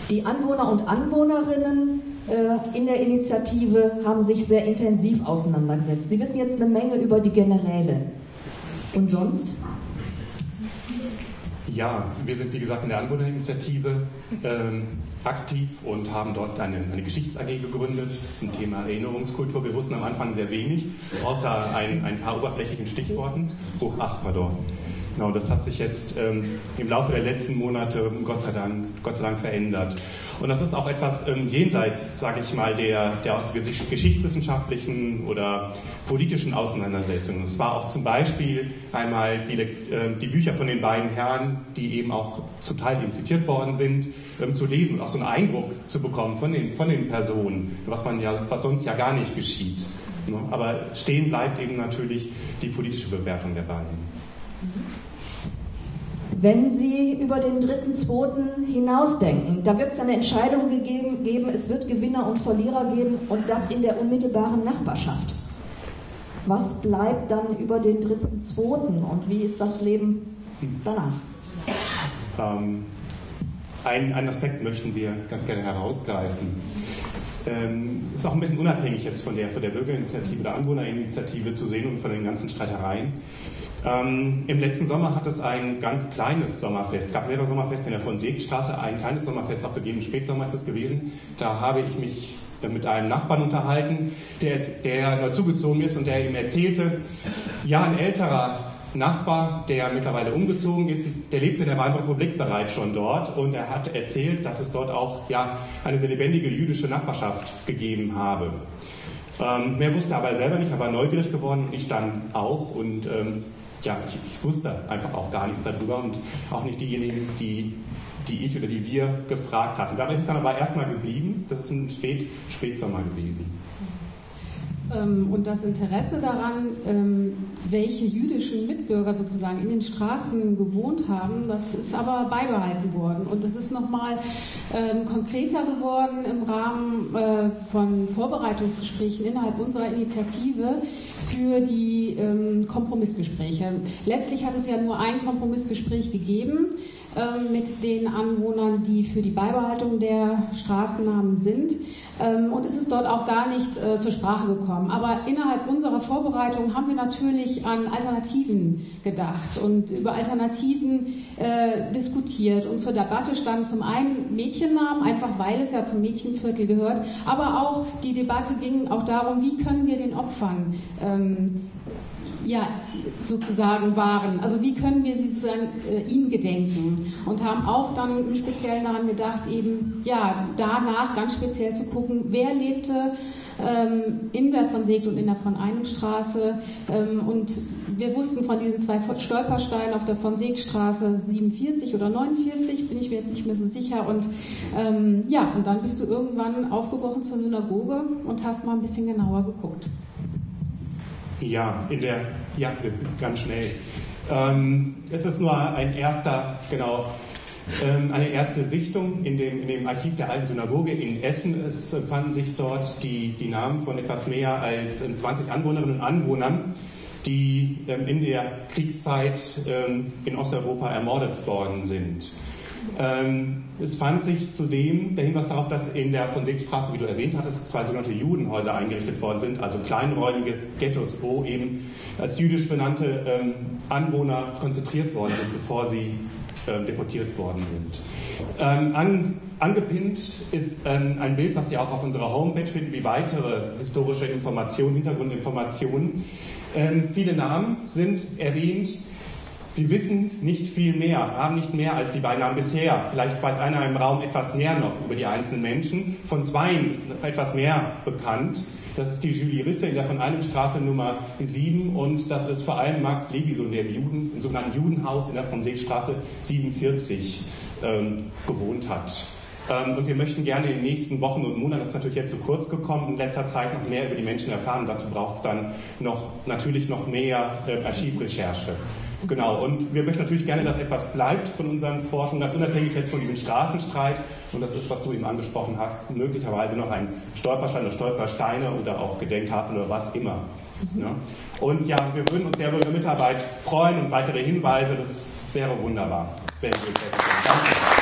Die Anwohner und Anwohnerinnen in der Initiative haben sich sehr intensiv auseinandergesetzt. Sie wissen jetzt eine Menge über die Generäle. Und sonst? Ja, wir sind wie gesagt in der Anwohnerinitiative aktiv und haben dort eine Geschichts-AG gegründet zum Thema Erinnerungskultur. Wir wussten am Anfang sehr wenig, außer ein paar oberflächlichen Stichworten. Genau, das hat sich jetzt im Laufe der letzten Monate Gott sei Dank verändert. Und das ist auch etwas jenseits, sage ich mal, der aus geschichtswissenschaftlichen oder politischen Auseinandersetzungen. Es war auch zum Beispiel einmal die Bücher von den beiden Herren, die eben auch zum Teil eben zitiert worden sind, zu lesen und auch so einen Eindruck zu bekommen von den Personen, was sonst ja gar nicht geschieht. Aber stehen bleibt eben natürlich die politische Bewertung der beiden. Wenn Sie über den 3.2. hinausdenken, da wird es eine Entscheidung geben, es wird Gewinner und Verlierer geben und das in der unmittelbaren Nachbarschaft. Was bleibt dann über den 3.2. und wie ist das Leben danach? Einen Aspekt möchten wir ganz gerne herausgreifen. Ist auch ein bisschen unabhängig jetzt von der Bürgerinitiative, der Anwohnerinitiative zu sehen und von den ganzen Streitereien. Im letzten Sommer hat es ein ganz kleines Sommerfest, gab mehrere Sommerfeste in der Von-Seeckt-Straße, ein kleines Sommerfest auch gegeben, Spätsommer ist es gewesen. Da habe ich mich mit einem Nachbarn unterhalten, der neu zugezogen ist und der ihm erzählte, ja, ein älterer Nachbar, der mittlerweile umgezogen ist, der lebt in der Weimarer Republik bereits schon dort und er hat erzählt, dass es dort auch eine sehr lebendige jüdische Nachbarschaft gegeben habe. Mehr wusste er aber selber nicht, er war neugierig geworden und ich dann auch und ich wusste einfach auch gar nichts darüber und auch nicht diejenigen, die ich oder die wir gefragt hatten. Dabei ist es dann aber erstmal geblieben, das ist ein Spätsommer gewesen. Und das Interesse daran, welche jüdischen Mitbürger sozusagen in den Straßen gewohnt haben, das ist aber beibehalten worden. Und das ist nochmal konkreter geworden im Rahmen von Vorbereitungsgesprächen innerhalb unserer Initiative für die Kompromissgespräche. Letztlich hat es ja nur ein Kompromissgespräch gegeben mit den Anwohnern, die für die Beibehaltung der Straßennamen sind. Und es ist dort auch gar nicht zur Sprache gekommen. Aber innerhalb unserer Vorbereitung haben wir natürlich an Alternativen gedacht und über Alternativen diskutiert. Und zur Debatte standen zum einen Mädchennamen, einfach weil es ja zum Mädchenviertel gehört, aber auch die Debatte ging auch darum, wie können wir den Opfern sozusagen wahren. Also wie können wir sie sozusagen ihnen gedenken und haben auch dann im Speziellen daran gedacht, eben danach ganz speziell zu gucken, wer lebte in der von Seeckt und in der von Einigstraße und wir wussten von diesen 2 Stolpersteinen auf der von Seeckt-Straße 47 oder 49, bin ich mir jetzt nicht mehr so sicher und und dann bist du irgendwann aufgebrochen zur Synagoge und hast mal ein bisschen genauer geguckt. Ganz schnell. Es ist nur eine erste Sichtung in dem Archiv der Alten Synagoge in Essen. Es fanden sich dort die Namen von etwas mehr als 20 Anwohnerinnen und Anwohnern, die in der Kriegszeit in Osteuropa ermordet worden sind. Es fand sich zudem der Hinweis darauf, dass in der von Seeckstraße, wie du erwähnt hattest, 2 sogenannte Judenhäuser eingerichtet worden sind, also kleinräumige Ghettos, wo eben als jüdisch benannte Anwohner konzentriert worden sind, bevor sie deportiert worden sind. Angepinnt ist ein Bild, was Sie auch auf unserer Homepage finden, wie weitere historische Informationen, Hintergrundinformationen. Viele Namen sind erwähnt. Wir wissen nicht viel mehr, haben nicht mehr als die beiden Namen bisher. Vielleicht weiß einer im Raum etwas mehr noch über die einzelnen Menschen. Von 2 ist noch etwas mehr bekannt. Das ist die Julie Risse in der von Einigstraße Nummer 7 und das ist vor allem Max Lebison, der im sogenannten Judenhaus in der von Seeckstraße 47 gewohnt hat. Und wir möchten gerne in den nächsten Wochen und Monaten, das ist natürlich jetzt zu kurz gekommen, in letzter Zeit noch mehr über die Menschen erfahren. Dazu braucht es dann natürlich noch mehr Archivrecherche. Genau, und wir möchten natürlich gerne, dass etwas bleibt von unseren Forschungen, ganz unabhängig jetzt von diesem Straßenstreit. Und das ist, was du eben angesprochen hast, möglicherweise noch ein Stolperstein oder Stolpersteine oder auch Gedenktafeln oder was immer. Ja. Und wir würden uns sehr über Ihre Mitarbeit freuen und weitere Hinweise, das wäre wunderbar. Danke.